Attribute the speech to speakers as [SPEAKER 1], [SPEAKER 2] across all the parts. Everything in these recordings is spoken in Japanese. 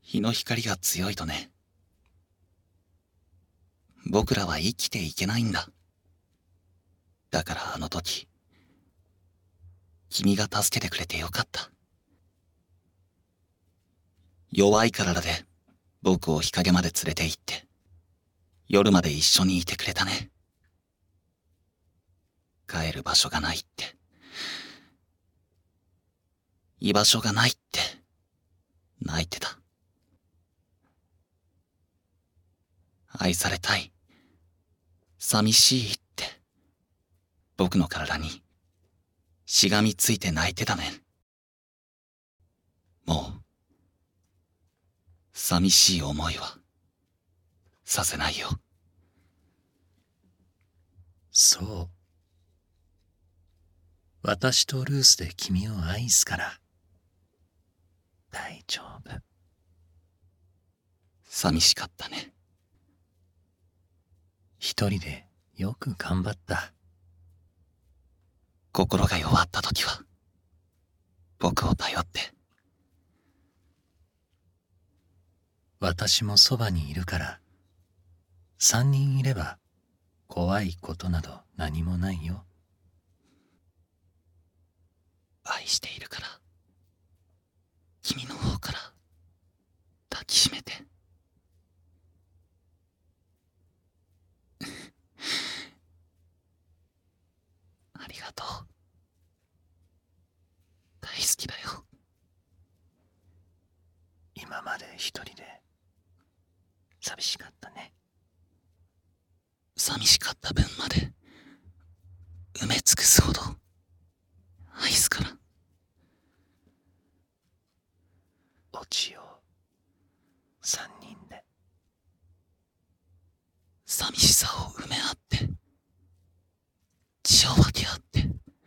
[SPEAKER 1] 日の光が強いとね、僕らは生きていけないんだ。だからあの時、君が助けてくれてよかった。弱い体で僕を日陰まで連れて行って、夜まで一緒にいてくれたね。帰る場所がないって、居場所がないって泣いてた。愛されたい、寂しいって僕の体にしがみついて泣いてたね。もう寂しい思いはさせないよ。
[SPEAKER 2] そう。私とルースで君を愛すから。大丈夫。
[SPEAKER 1] 寂しかったね。
[SPEAKER 2] 一人でよく頑張った。
[SPEAKER 1] 心が弱った時は僕を頼って。
[SPEAKER 2] 私もそばにいるから。3人いれば怖いことなど何もないよ。
[SPEAKER 1] 愛しているから、君の方から抱きしめて。ありがとう。大好きだよ。
[SPEAKER 2] 今まで一人で寂しかったね。
[SPEAKER 1] 寂しかった分まで埋め尽くすほど愛すから。
[SPEAKER 2] 落ちよう。3人で。
[SPEAKER 1] 寂しさを埋め合って血を分け合って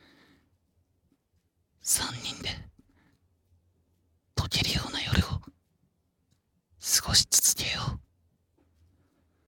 [SPEAKER 1] 3人で溶けるような夜を過ごし続